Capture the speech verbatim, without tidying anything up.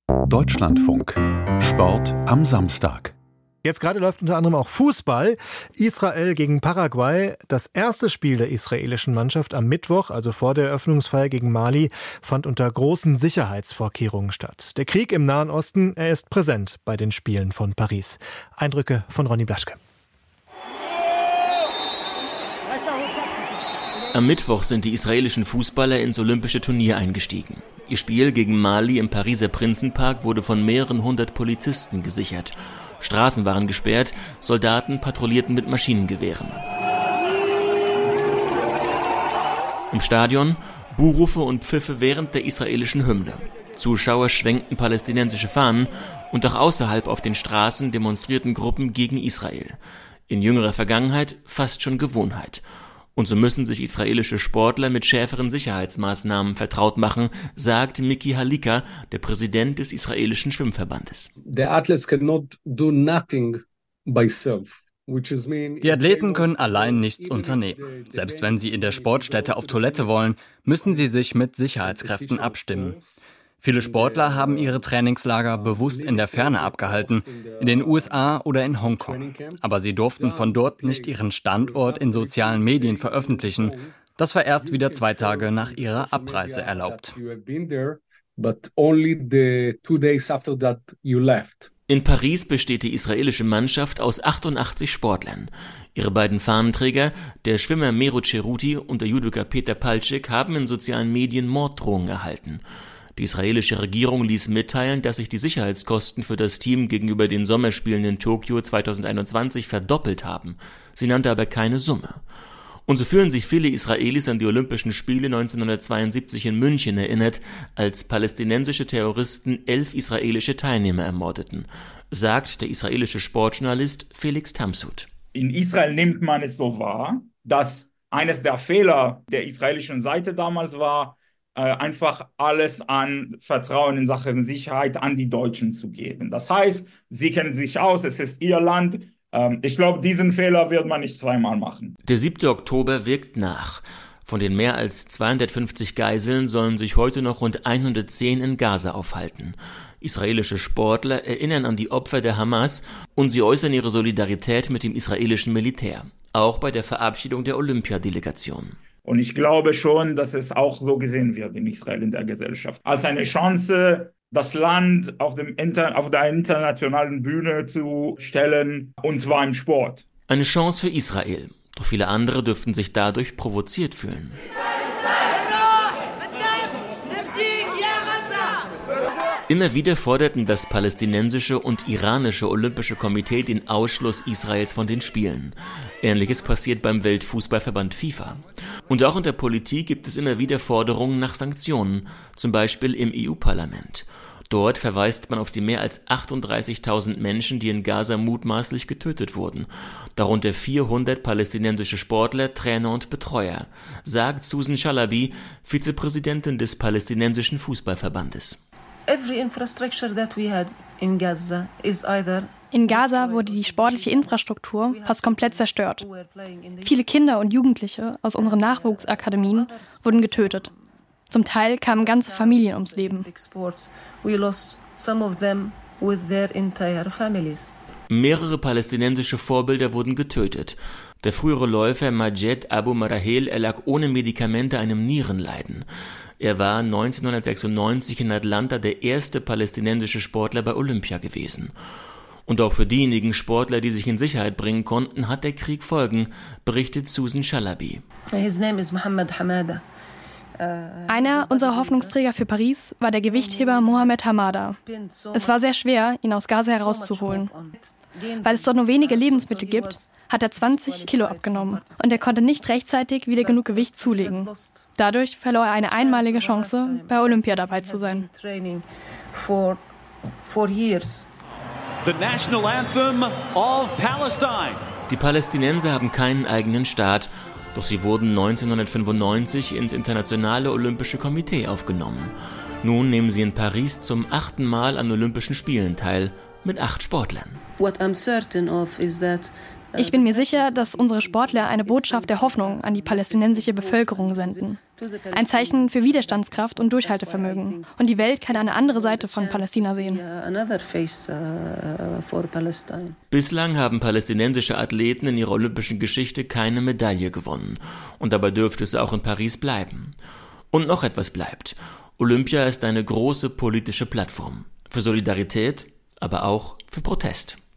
Deutschlandfunk. Sport am Samstag. Jetzt gerade läuft unter anderem auch Fußball. Israel gegen Paraguay. Das erste Spiel der israelischen Mannschaft am Mittwoch, also vor der Eröffnungsfeier gegen Mali, fand unter großen Sicherheitsvorkehrungen statt. Der Krieg im Nahen Osten, er ist präsent bei den Spielen von Paris. Eindrücke von Ronny Blaschke. Am Mittwoch sind die israelischen Fußballer ins olympische Turnier eingestiegen. Ihr Spiel gegen Mali im Pariser Prinzenpark wurde von mehreren hundert Polizisten gesichert. Straßen waren gesperrt, Soldaten patrouillierten mit Maschinengewehren. Im Stadion Buhrufe und Pfiffe während der israelischen Hymne. Zuschauer schwenkten palästinensische Fahnen und auch außerhalb auf den Straßen demonstrierten Gruppen gegen Israel. In jüngerer Vergangenheit fast schon Gewohnheit. Und so müssen sich israelische Sportler mit schärferen Sicherheitsmaßnahmen vertraut machen, sagt Miki Halika, der Präsident des israelischen Schwimmverbandes. The athletes cannot do nothing by self. Die Athleten können allein nichts unternehmen. Selbst wenn sie in der Sportstätte auf Toilette wollen, müssen sie sich mit Sicherheitskräften abstimmen. Viele Sportler haben ihre Trainingslager bewusst in der Ferne abgehalten, in den U S A oder in Hongkong. Aber sie durften von dort nicht ihren Standort in sozialen Medien veröffentlichen. Das war erst wieder zwei Tage nach ihrer Abreise erlaubt. In Paris besteht die israelische Mannschaft aus achtundachtzig Sportlern. Ihre beiden Fahnenträger, der Schwimmer Meru Ceruti und der Judoka Peter Paltschik, haben in sozialen Medien Morddrohungen erhalten. Die israelische Regierung ließ mitteilen, dass sich die Sicherheitskosten für das Team gegenüber den Sommerspielen in Tokio zweitausendeinundzwanzig verdoppelt haben. Sie nannte aber keine Summe. Und so fühlen sich viele Israelis an die Olympischen Spiele neunzehnhundertzweiundsiebzig in München erinnert, als palästinensische Terroristen elf israelische Teilnehmer ermordeten, sagt der israelische Sportjournalist Felix Tamsud. In Israel nimmt man es so wahr, dass eines der Fehler der israelischen Seite damals war, einfach alles an Vertrauen in Sachen Sicherheit an die Deutschen zu geben. Das heißt, sie kennen sich aus, es ist ihr Land. Ich glaube, diesen Fehler wird man nicht zweimal machen. Der siebte Oktober wirkt nach. Von den mehr als zweihundertfünfzig Geiseln sollen sich heute noch rund hundertzehn in Gaza aufhalten. Israelische Sportler erinnern an die Opfer der Hamas und sie äußern ihre Solidarität mit dem israelischen Militär. Auch bei der Verabschiedung der Olympiadelegation. Und ich glaube schon, dass es auch so gesehen wird in Israel, in der Gesellschaft. Als eine Chance, das Land auf, dem Inter- auf der internationalen Bühne zu stellen, und zwar im Sport. Eine Chance für Israel. Doch viele andere dürften sich dadurch provoziert fühlen. Immer wieder forderten das palästinensische und iranische Olympische Komitee den Ausschluss Israels von den Spielen. Ähnliches passiert beim Weltfußballverband FIFA. Und auch in der Politik gibt es immer wieder Forderungen nach Sanktionen, zum Beispiel im E U-Parlament. Dort verweist man auf die mehr als achtunddreißigtausend Menschen, die in Gaza mutmaßlich getötet wurden. Darunter vierhundert palästinensische Sportler, Trainer und Betreuer, sagt Susan Shalabi, Vizepräsidentin des palästinensischen Fußballverbandes. In Gaza wurde die sportliche Infrastruktur fast komplett zerstört. Viele Kinder und Jugendliche aus unseren Nachwuchsakademien wurden getötet. Zum Teil kamen ganze Familien ums Leben. Mehrere palästinensische Vorbilder wurden getötet. Der frühere Läufer Majed Abu Marahel erlag ohne Medikamente einem Nierenleiden. Er war neunzehnhundertsechsundneunzig in Atlanta der erste palästinensische Sportler bei Olympia gewesen. Und auch für diejenigen Sportler, die sich in Sicherheit bringen konnten, hat der Krieg Folgen, berichtet Susan Shalabi. Einer unserer Hoffnungsträger für Paris war der Gewichtheber Mohamed Hamada. Es war sehr schwer, ihn aus Gaza herauszuholen. Weil es dort nur wenige Lebensmittel gibt, hat er zwanzig Kilo abgenommen und er konnte nicht rechtzeitig wieder genug Gewicht zulegen. Dadurch verlor er eine einmalige Chance, bei Olympia dabei zu sein. The national anthem of Palestine. Die Palästinenser haben keinen eigenen Staat, doch sie wurden neunzehnhundertfünfundneunzig ins Internationale Olympische Komitee aufgenommen. Nun nehmen sie in Paris zum achten Mal an Olympischen Spielen teil, mit acht Sportlern. What I'm certain of is that Ich bin mir sicher, dass unsere Sportler eine Botschaft der Hoffnung an die palästinensische Bevölkerung senden. Ein Zeichen für Widerstandskraft und Durchhaltevermögen. Und die Welt kann eine andere Seite von Palästina sehen. Bislang haben palästinensische Athleten in ihrer olympischen Geschichte keine Medaille gewonnen. Und dabei dürfte es auch in Paris bleiben. Und noch etwas bleibt. Olympia ist eine große politische Plattform. Für Solidarität, aber auch für Protest.